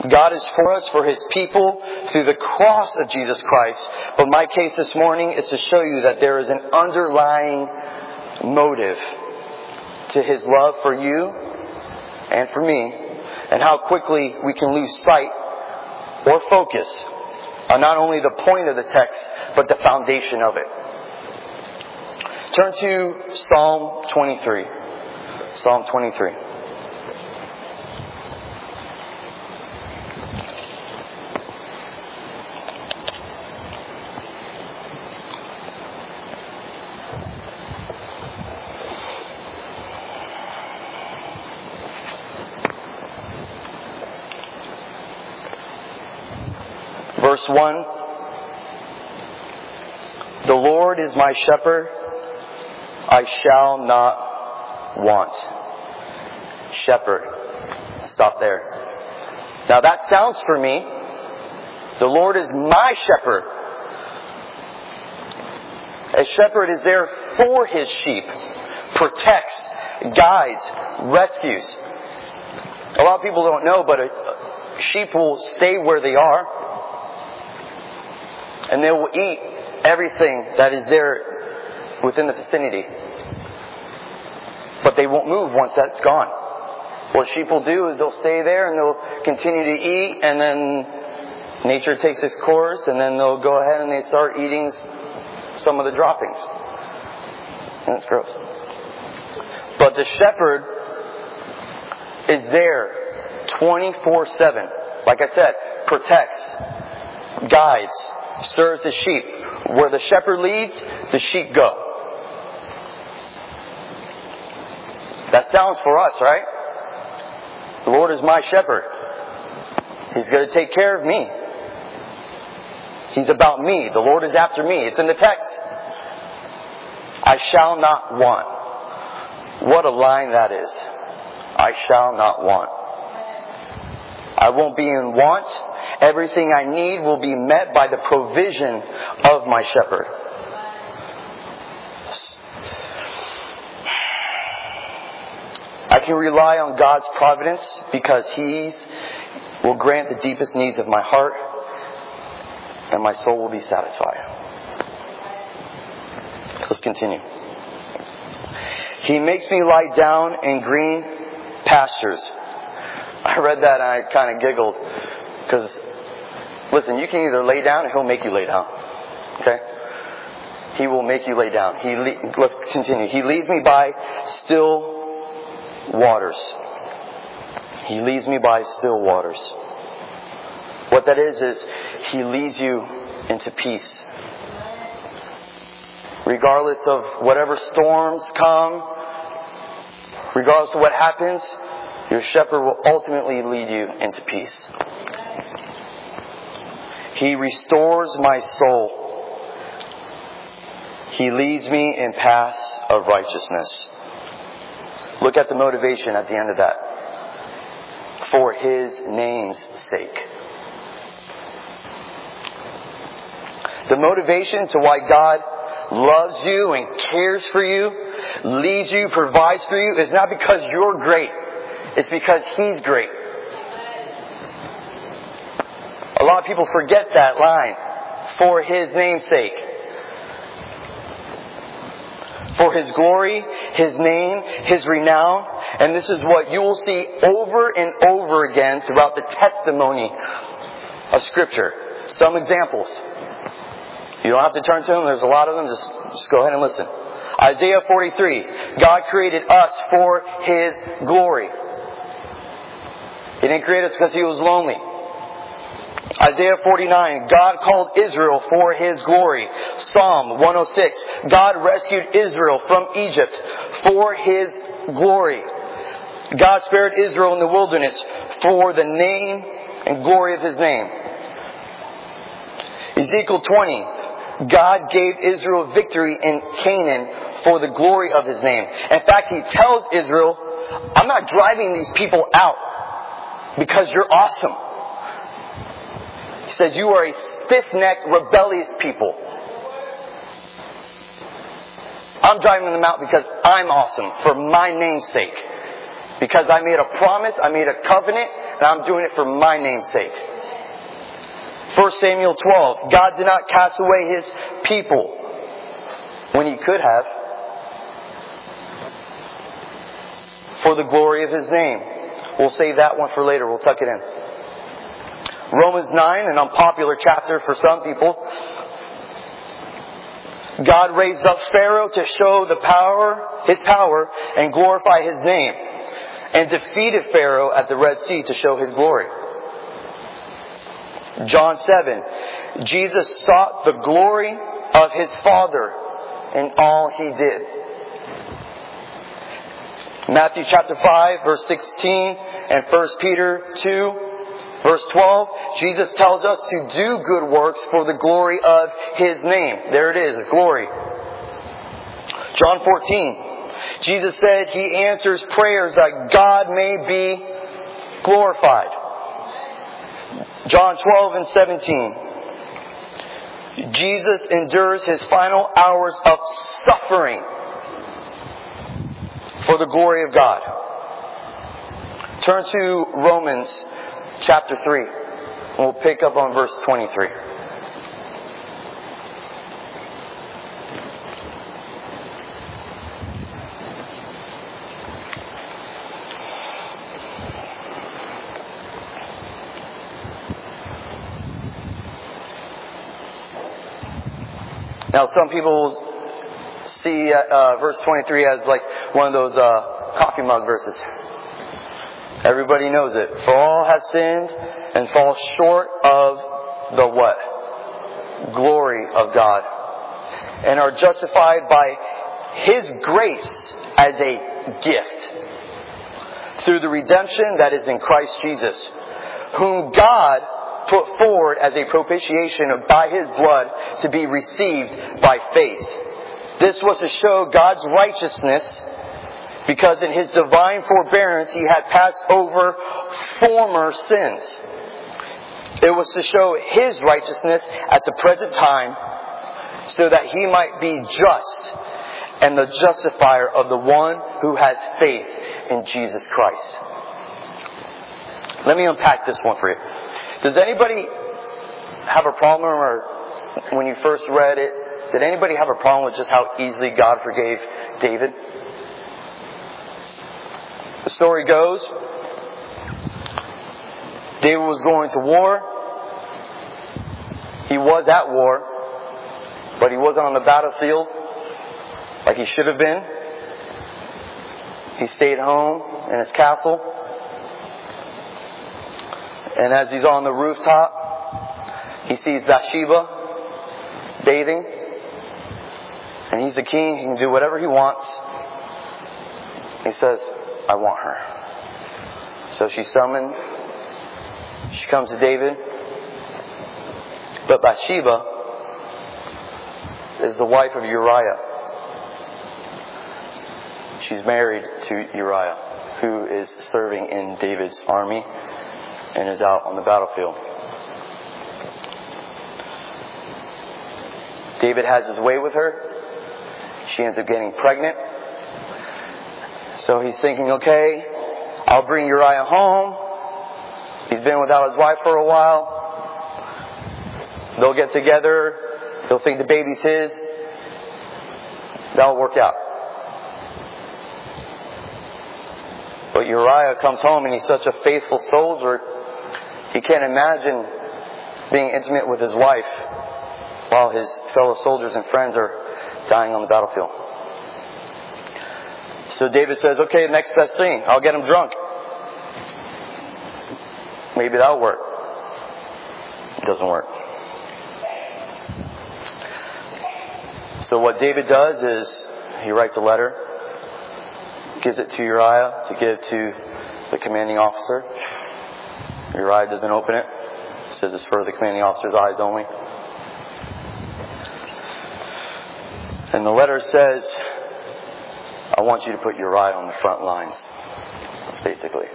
God is for us, for His people, through the cross of Jesus Christ. But my case this morning is to show you that there is an underlying motive to His love for you and for me, and how quickly we can lose sight or focus on not only the point of the text, but the foundation of it. Turn to Psalm 23. Psalm 23. Verse 1. The Lord is my shepherd, I shall not want. Shepherd. Stop there. Now that sounds for me. The Lord is my shepherd. A shepherd is there for his sheep. Protects, guides, rescues. A lot of people don't know, but sheep will stay where they are. And they will eat everything that is there within the vicinity. But they won't move once that's gone. What sheep will do is they'll stay there and they'll continue to eat, and then nature takes its course, and then they'll go ahead and they start eating some of the droppings. And it's gross. But the shepherd is there 24/7. Like I said, protects, guides, serves the sheep. Where the shepherd leads, the sheep go. That sounds for us, right? The Lord is my shepherd. He's going to take care of me. He's about me. The Lord is after me. It's in the text. I shall not want. What a line that is. I shall not want. I won't be in want. Everything I need will be met by the provision of my shepherd. I can rely on God's providence because He will grant the deepest needs of my heart, and my soul will be satisfied. Let's continue. He makes me lie down in green pastures. I read that and I kind of giggled because, listen, you can either lay down or He'll make you lay down. Okay? He will make you lay down. Let's continue. He leads me by still waters. He leads me by still waters. What that is He leads you into peace. Regardless of whatever storms come, regardless of what happens, your shepherd will ultimately lead you into peace. He restores my soul. He leads me in paths of righteousness. Look at the motivation at the end of that. For His name's sake. The motivation to why God loves you and cares for you, leads you, provides for you, is not because you're great. It's because He's great. A lot of people forget that line. For His name's sake. For His glory, His name, His renown. And this is what you will see over and over again throughout the testimony of Scripture. Some examples. You don't have to turn to them. There's a lot of them. Just go ahead and listen. Isaiah 43. God created us for His glory. He didn't create us because He was lonely. Isaiah 49. God called Israel for His glory. Psalm 106. God rescued Israel from Egypt for His glory. God spared Israel in the wilderness for the name and glory of His name. Ezekiel 20. God gave Israel victory in Canaan for the glory of His name. In fact, He tells Israel, I'm not driving these people out because you're awesome. He says, you are a stiff-necked, rebellious people. I'm driving them out because I'm awesome for my name's sake. Because I made a promise, I made a covenant, and I'm doing it for my name's sake. 1 Samuel 12. God did not cast away His people when He could have, for the glory of His name. We'll save that one for later. We'll tuck it in. Romans 9, an unpopular chapter for some people. God raised up Pharaoh to show His power and glorify His name, and defeated Pharaoh at the Red Sea to show His glory. John 7. Jesus sought the glory of His Father in all He did. Matthew chapter 5, verse 16, and 1 Peter 2, verse 12, Jesus tells us to do good works for the glory of His name. There it is, glory. John 14, Jesus said He answers prayers that God may be glorified. John 12 and 17, Jesus endures His final hours of suffering for the glory of God. Turn to Romans chapter 3. And we'll pick up on verse 23. Now some people see verse 23 as like one of those coffee mug verses. Everybody knows it. For all have sinned and fall short of the what? Glory of God. And are justified by His grace as a gift through the redemption that is in Christ Jesus, whom God put forward as a propitiation by His blood to be received by faith. This was to show God's righteousness, because in His divine forbearance He had passed over former sins. It was to show His righteousness at the present time, so that He might be just and the justifier of the one who has faith in Jesus Christ. Let me unpack this one for you. Does anybody have a problem, or when you first read it, did anybody have a problem with just how easily God forgave David? The story goes, David was going to war. He was at war, but he wasn't on the battlefield like he should have been. He stayed home in his castle. And as he's on the rooftop, he sees Bathsheba bathing. And he's the king. He can do whatever he wants. He says, I want her. So she's summoned. She comes to David. But Bathsheba is the wife of Uriah. She's married to Uriah, who is serving in David's army and is out on the battlefield. David has his way with her. She ends up getting pregnant. So he's thinking, okay, I'll bring Uriah home. He's been without his wife for a while. They'll get together. He'll think the baby's his. That'll work out. But Uriah comes home and he's such a faithful soldier, he can't imagine being intimate with his wife while his fellow soldiers and friends are dying on the battlefield. So David says, okay, next best thing, I'll get him drunk. Maybe that'll work. It doesn't work. So what David does is he writes a letter, gives it to Uriah to give to the commanding officer. Uriah doesn't open it. It says it's for the commanding officer's eyes only. And the letter says, I want you to put Uriah on the front lines, basically.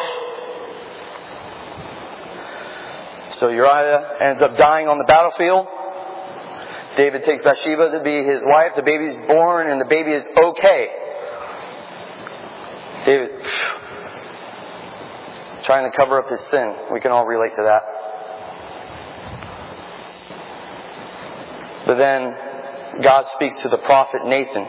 So Uriah ends up dying on the battlefield. David takes Bathsheba to be his wife. The baby's born and the baby is okay. David trying to cover up his sin. We can all relate to that. But then God speaks to the prophet Nathan.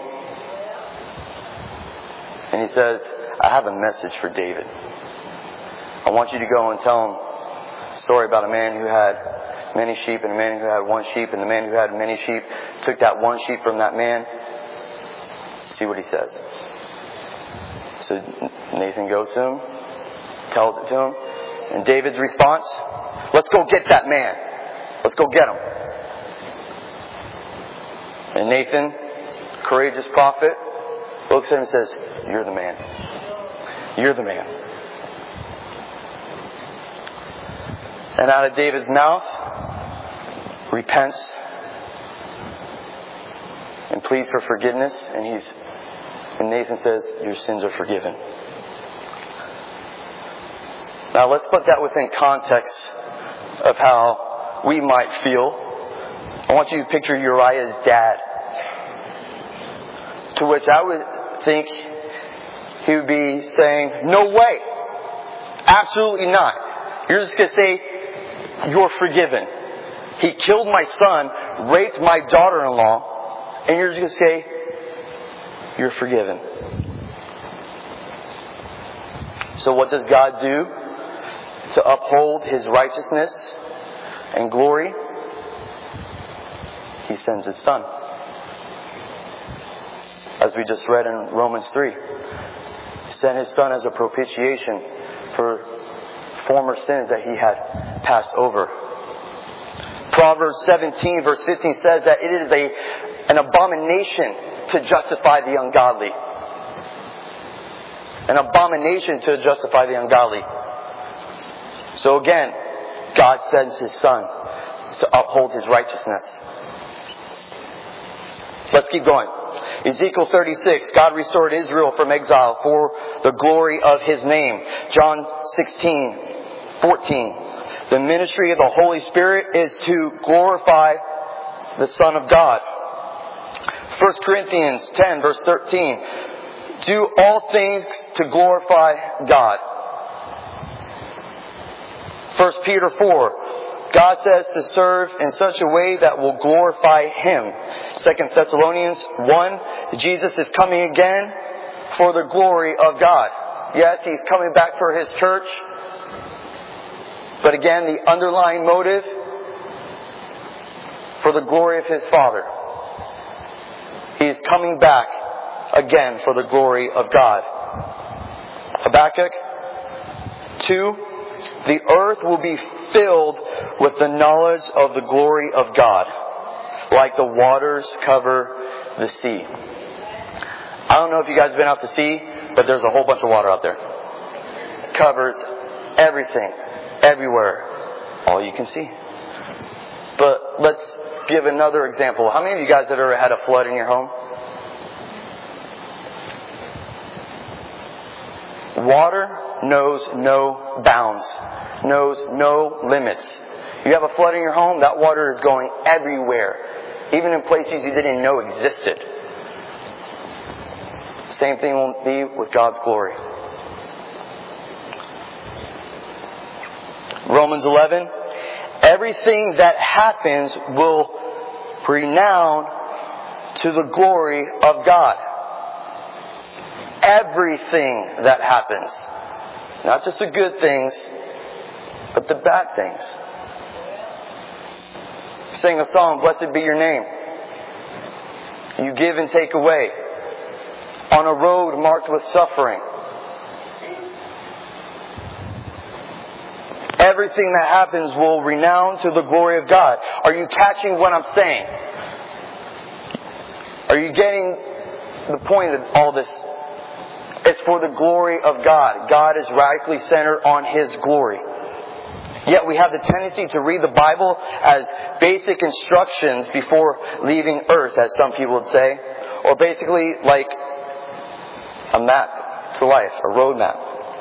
And he says, I have a message for David. I want you to go and tell him a story about a man who had many sheep and a man who had one sheep. And the man who had many sheep took that one sheep from that man. See what he says. So Nathan goes to him, tells it to him. And David's response, let's go get that man. Let's go get him. And Nathan, courageous prophet, looks at him and says, you're the man. You're the man. And out of David's mouth, repents and pleads for forgiveness. And Nathan says, your sins are forgiven. Now let's put that within context of how we might feel. I want you to picture Uriah's dad. To which I would think he would be saying, no way. Absolutely not. You're just going to say, you're forgiven. He killed my son, raped my daughter-in-law, and you're just going to say, you're forgiven. So what does God do to uphold His righteousness and glory? He sends His Son. As we just read in Romans 3. He sent His Son as a propitiation for former sins that He had passed over. Proverbs 17 verse 15 says that it is an abomination to justify the ungodly. An abomination to justify the ungodly. So again, God sends His Son to uphold His righteousness. Let's keep going. Ezekiel 36, God restored Israel from exile for the glory of His name. John 16:14. The ministry of the Holy Spirit is to glorify the Son of God. 1 Corinthians 10 verse 13. Do all things to glorify God. 1 Peter 4. God says to serve in such a way that will glorify Him. 2 Thessalonians 1. Jesus is coming again for the glory of God. Yes, He's coming back for His church. But again, the underlying motive for the glory of His Father. He is coming back again for the glory of God. Habakkuk 2. The earth will be filled with the knowledge of the glory of God, like the waters cover the sea. I don't know if you guys have been out to sea, but there's a whole bunch of water out there. It covers everything, everywhere, all you can see. But let's give another example. How many of you guys have ever had a flood in your home? Water knows no bounds, knows no limits. You have a flood in your home, that water is going everywhere, even in places you didn't know existed. Same thing will be with God's glory. Romans 11. Everything that happens will renown to the glory of God. Everything that happens. Not just the good things, but the bad things. Sing a song, blessed be your name. You give and take away. On a road marked with suffering. Everything that happens will renown to the glory of God. Are you catching what I'm saying? Are you getting the point of all this? It's for the glory of God. God is radically centered on His glory. Yet we have the tendency to read the Bible as basic instructions before leaving earth, as some people would say. Or basically like a map to life, a road map.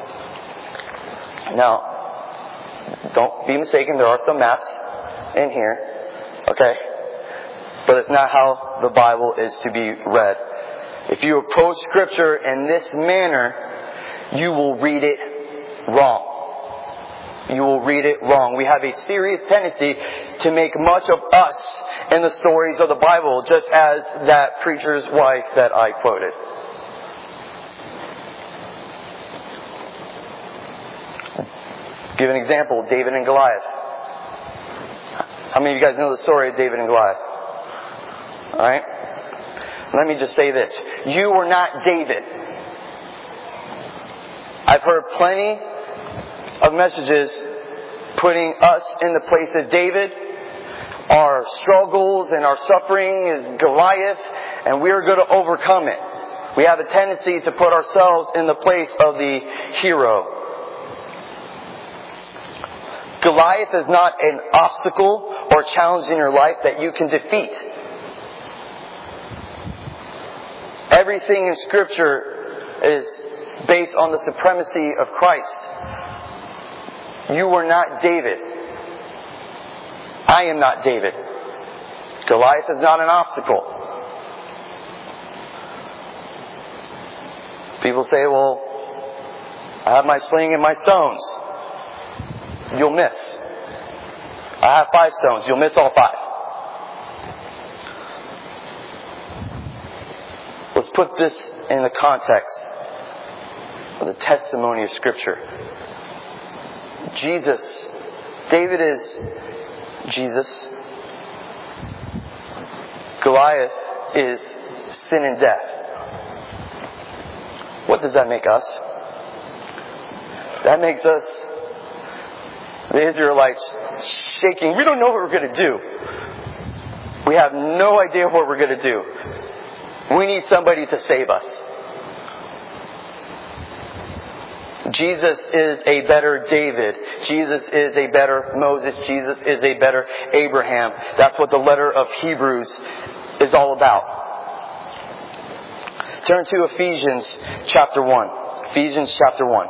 Now, don't be mistaken, there are some maps in here. Okay? But it's not how the Bible is to be read. If you approach Scripture in this manner, you will read it wrong. you will read it wrong. We have a serious tendency to make much of us in the stories of the Bible, just as that preacher's wife that I quoted. Give an example, David and Goliath. How many of you guys know the story of David and Goliath? Alright? Let me just say this. You were not David. I've heard plenty of messages putting us in the place of David. Our struggles and our suffering is Goliath, and we are going to overcome it. We have a tendency to put ourselves in the place of the hero. Goliath is not an obstacle or challenge in your life that you can defeat. Everything in Scripture is based on the supremacy of Christ. You were not David. I am not David. Goliath is not an obstacle. People say, well, I have my sling and my stones. You'll miss. I have 5 stones. You'll miss all 5. Let's put this in the context of the testimony of Scripture. David is Jesus. Goliath is sin and death. What does that make us? That makes us, the Israelites, shaking. We don't know what we're going to do. We have no idea what we're going to do. We need somebody to save us. Jesus is a better David. Jesus is a better Moses. Jesus is a better Abraham. That's what the letter of Hebrews is all about. Turn to Ephesians chapter 1. Ephesians chapter 1.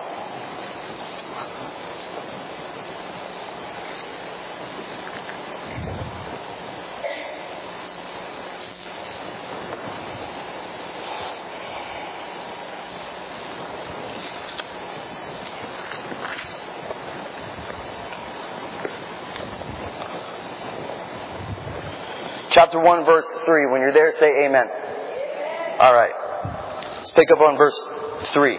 Chapter 1, verse 3. When you're there, say amen. Alright. Let's pick up on verse 3.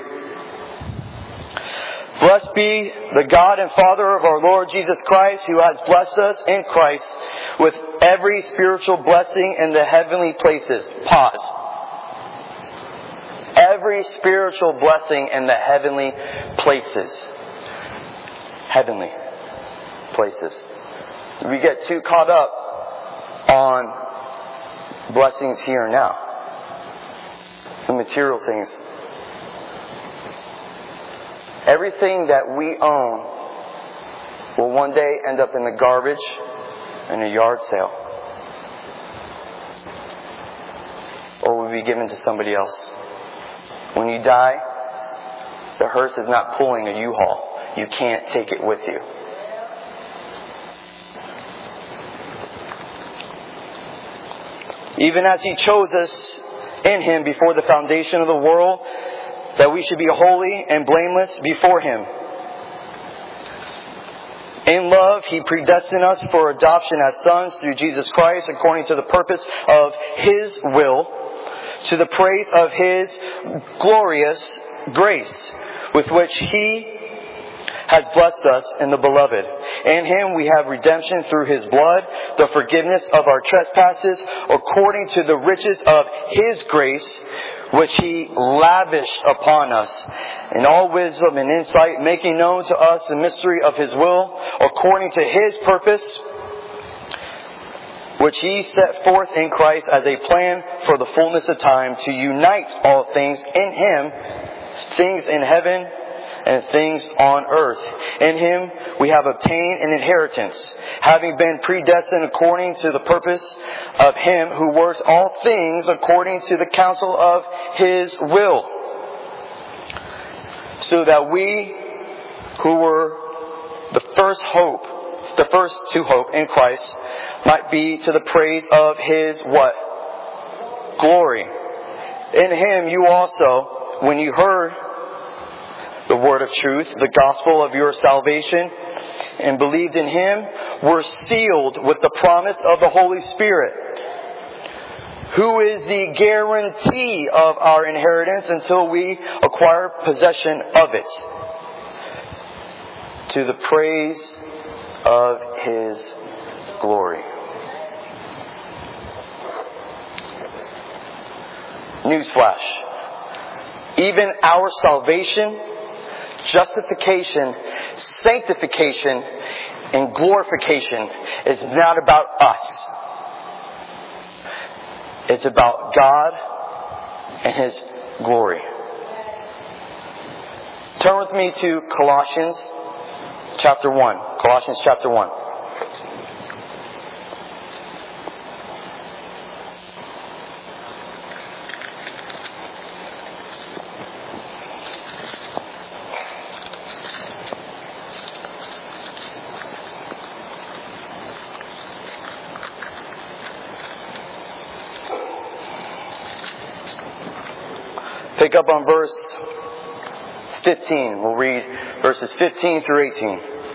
Blessed be the God and Father of our Lord Jesus Christ, who has blessed us in Christ with every spiritual blessing in the heavenly places. Pause. Every spiritual blessing in the heavenly places. Heavenly places. We get too caught up on blessings here and now. The material things. Everything that we own will one day end up in the garbage in a yard sale. Or will be given to somebody else. When you die, the hearse is not pulling a U-Haul. You can't take it with you. Even as He chose us in Him before the foundation of the world, that we should be holy and blameless before Him. In love, He predestined us for adoption as sons through Jesus Christ, according to the purpose of His will, to the praise of His glorious grace, with which He has blessed us in the Beloved. In Him we have redemption through His blood, the forgiveness of our trespasses, according to the riches of His grace, which He lavished upon us in all wisdom and insight, making known to us the mystery of His will, according to His purpose, which He set forth in Christ as a plan for the fullness of time, to unite all things in Him, things in heaven and things on earth. In Him we have obtained an inheritance, having been predestined according to the purpose of Him who works all things according to the counsel of His will, so that we who were the first to hope in Christ might be to the praise of His what? Glory. In Him you also, when you heard the word of truth, the gospel of your salvation, and believed in Him, were sealed with the promise of the Holy Spirit, who is the guarantee of our inheritance until we acquire possession of it, to the praise of His glory. Newsflash. Even our salvation, justification, sanctification, and glorification is not about us. It's about God and His glory. Turn with me to Colossians chapter 1. Colossians chapter 1. Pick up on verse 15. We'll read verses 15 through 18.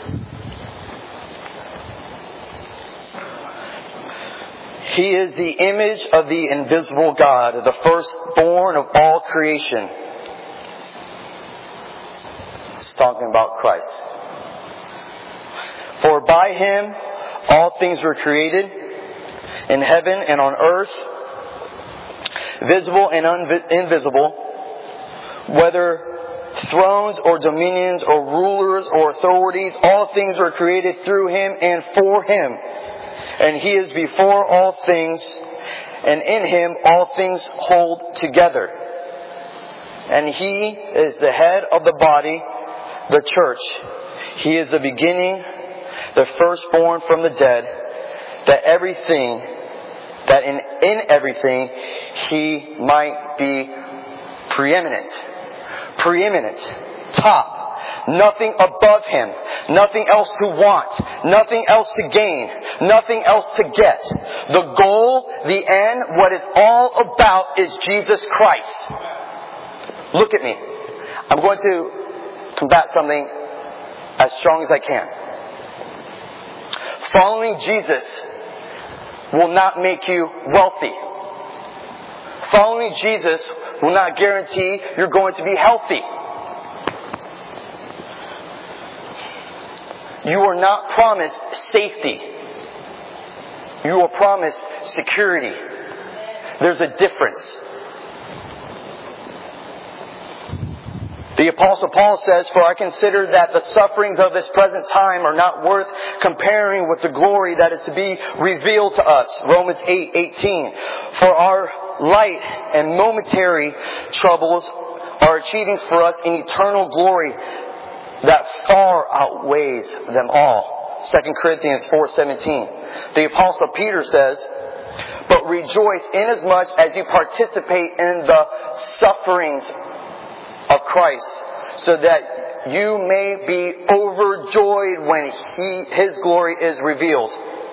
He is the image of the invisible God, the firstborn of all creation. It's talking about Christ. For by Him all things were created, in heaven and on earth, visible and invisible, whether thrones or dominions or rulers or authorities, all things were created through Him and for Him. And He is before all things, and in Him all things hold together. And He is the head of the body, the church. He is the beginning, the firstborn from the dead, that in everything He might be preeminent, top, nothing above Him, nothing else to want, nothing else to gain, nothing else to get. The goal, the end, what it's all about is Jesus Christ. Look at me. I'm going to combat something as strong as I can. Following Jesus will not make you wealthy. Following Jesus will not guarantee you're going to be healthy. You are not promised safety. You are promised security. There's a difference. The Apostle Paul says, "For I consider that the sufferings of this present time are not worth comparing with the glory that is to be revealed to us." Romans 8:18. "For our light and momentary troubles are achieving for us an eternal glory that far outweighs them all." 2 Corinthians 4:17. The Apostle Peter says, "But rejoice inasmuch as you participate in the sufferings of Christ, so that you may be overjoyed when His glory is revealed."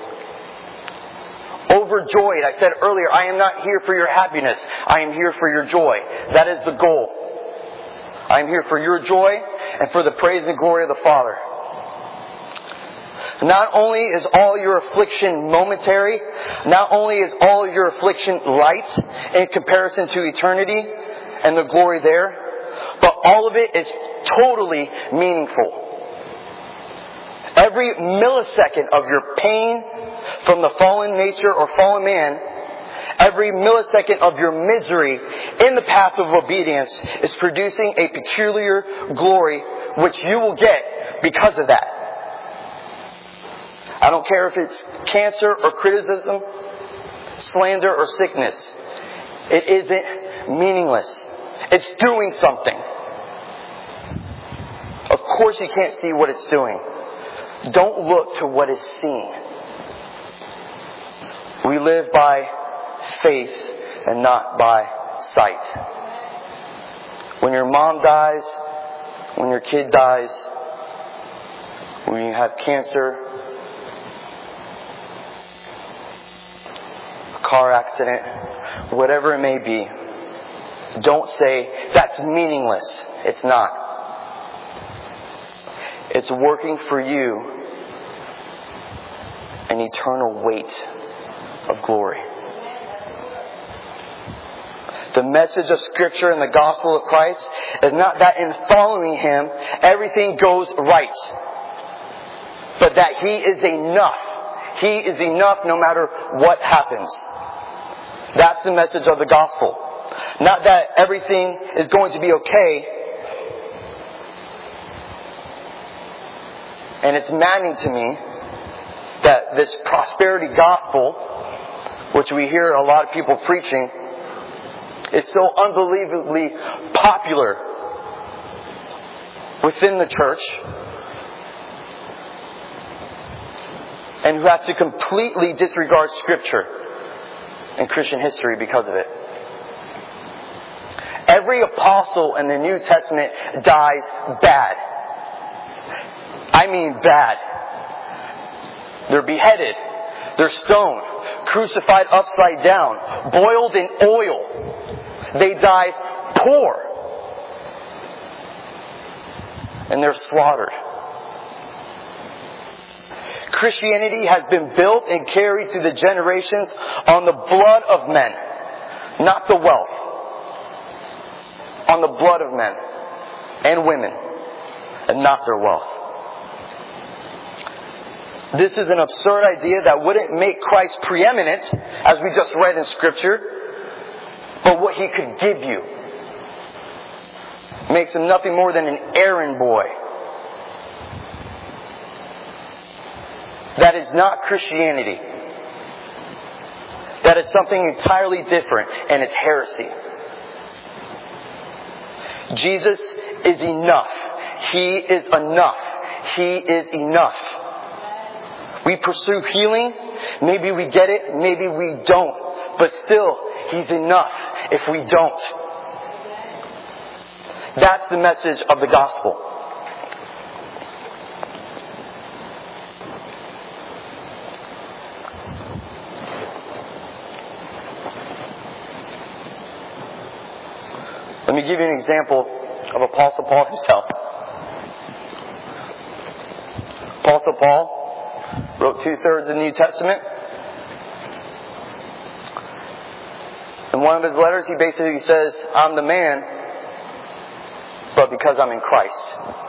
Overjoyed. I said earlier, I am not here for your happiness. I am here for your joy. That is the goal. I am here for your joy and for the praise and glory of the Father. Not only is all your affliction momentary, not only is all your affliction light in comparison to eternity and the glory there, but all of it is totally meaningful. Every millisecond of your pain from the fallen nature or fallen man, every millisecond of your misery in the path of obedience is producing a peculiar glory which you will get because of that. I don't care if it's cancer or criticism, slander or sickness. It isn't meaningless. It's doing something. Of course you can't see what it's doing. Don't look to what is seen. We live by faith and not by sight. When your mom dies, when your kid dies, when you have cancer, a car accident, whatever it may be, don't say, "That's meaningless." It's not. It's working for you an eternal weight of glory. The message of Scripture and the gospel of Christ is not that in following Him, everything goes right. But that He is enough. He is enough no matter what happens. That's the message of the gospel. Not that everything is going to be okay. And it's maddening to me that this prosperity gospel, which we hear a lot of people preaching, is so unbelievably popular within the church, and who have to completely disregard Scripture and Christian history because of it. Every apostle in the New Testament dies bad. I mean bad. They're beheaded. They're stoned. Crucified upside down. Boiled in oil. They die poor. And they're slaughtered. Christianity has been built and carried through the generations on the blood of men, not the wealth. On the blood of men and women, and not their wealth. This is an absurd idea that wouldn't make Christ preeminent, as we just read in Scripture, but what He could give you makes Him nothing more than an errand boy. That is not Christianity. That is something entirely different, and it's heresy. Jesus is enough. He is enough. He is enough. We pursue healing. Maybe we get it. Maybe we don't. But still, He's enough if we don't. That's the message of the gospel. Let me give you an example of Apostle Paul himself. Apostle Paul wrote 2/3 of the New Testament. In one of his letters, he basically says, I'm the man, but because I'm in Christ.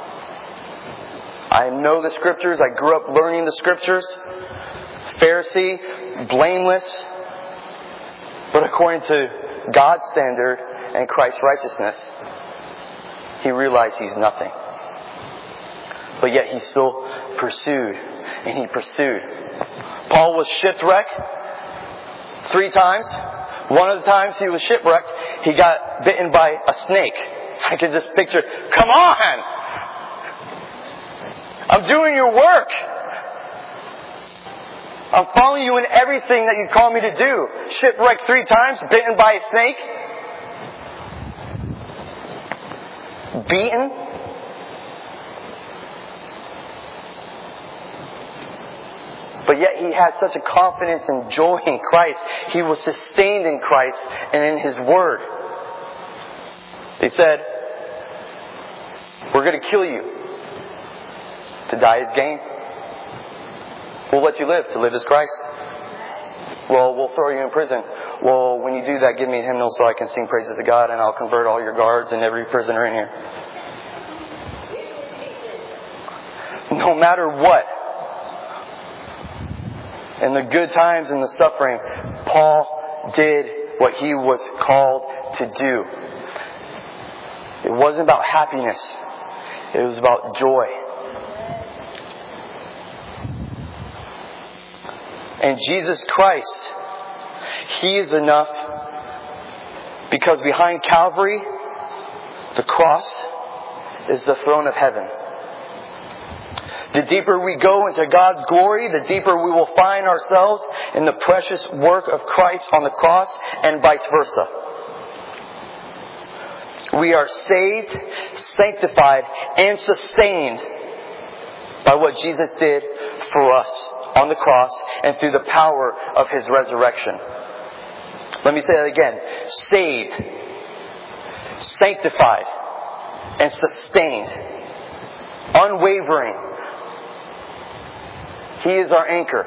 I know the Scriptures. I grew up learning the Scriptures. Pharisee, blameless. But according to God's standard and Christ's righteousness, he realized he's nothing. But yet he still pursued, and he pursued. Paul was shipwrecked 3 times. One of the times he was shipwrecked, he got bitten by a snake. I can just picture, come on! I'm doing your work! I'm following you in everything that you call me to do. Shipwrecked 3 times, bitten by a snake. Beaten. But yet he had such a confidence and joy in Christ. He was sustained in Christ and in His Word. They said, we're going to kill you. To die is gain. We'll let you live. To live is Christ. Well, we'll throw you in prison. Well, when you do that, give me a hymnal so I can sing praises to God, and I'll convert all your guards and every prisoner in here. No matter what, in the good times and the suffering, Paul did what he was called to do. It wasn't about happiness. It was about joy. And Jesus Christ, He is enough, because behind Calvary, the cross, is the throne of heaven. The deeper we go into God's glory, the deeper we will find ourselves in the precious work of Christ on the cross, and vice versa. We are saved, sanctified, and sustained by what Jesus did for us on the cross and through the power of His resurrection. Let me say that again. Saved, sanctified, and sustained unwavering. He is our anchor.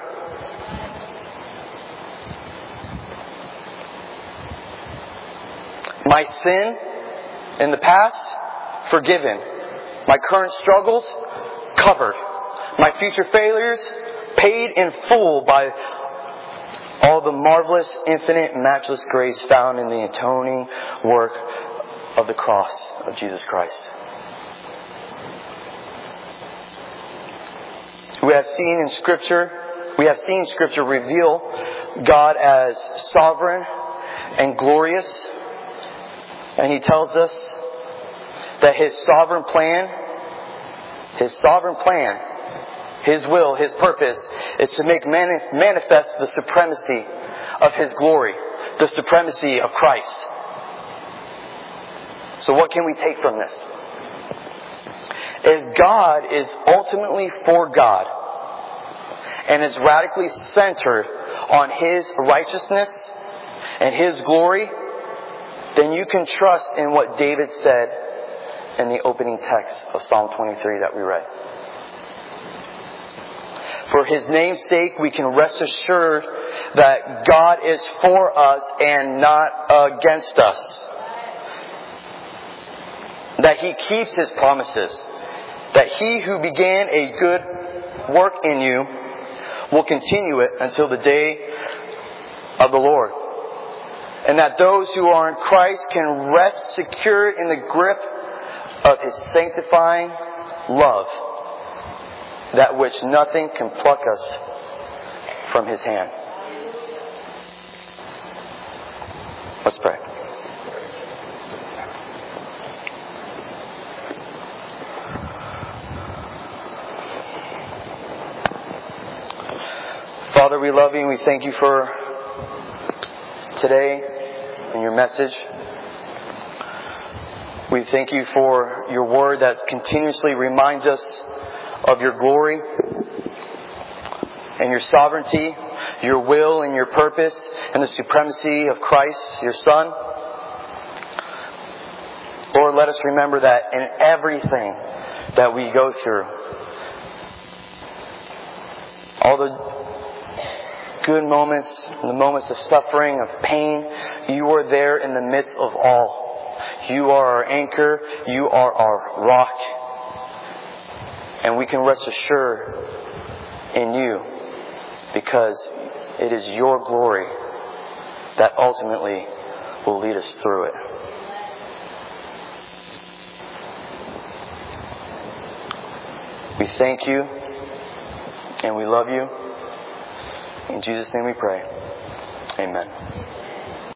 My sin in the past, forgiven. My current struggles, covered. My future failures, paid in full by all the marvelous, infinite, matchless grace found in the atoning work of the cross of Jesus Christ. We have seen Scripture reveal God as sovereign and glorious. And He tells us that His sovereign plan, His will, His purpose is to make manifest the supremacy of His glory, the supremacy of Christ. So what can we take from this? If God is ultimately for God and is radically centered on His righteousness and His glory, then you can trust in what David said in the opening text of Psalm 23 that we read. For His name's sake, we can rest assured that God is for us and not against us. That He keeps His promises. That He who began a good work in you will continue it until the day of the Lord. And that those who are in Christ can rest secure in the grip of His sanctifying love, that which nothing can pluck us from His hand. Let's pray. Father, we love You and we thank You for today and Your message. We thank You for Your word that continuously reminds us of Your glory and Your sovereignty, Your will and Your purpose, and the supremacy of Christ, Your Son. Lord, let us remember that in everything that we go through, all the good moments, the moments of suffering, of pain, You are there in the midst of all. You are our anchor. You are our rock. And we can rest assured in You because it is Your glory that ultimately will lead us through it. We thank You and we love You. In Jesus' name we pray. Amen.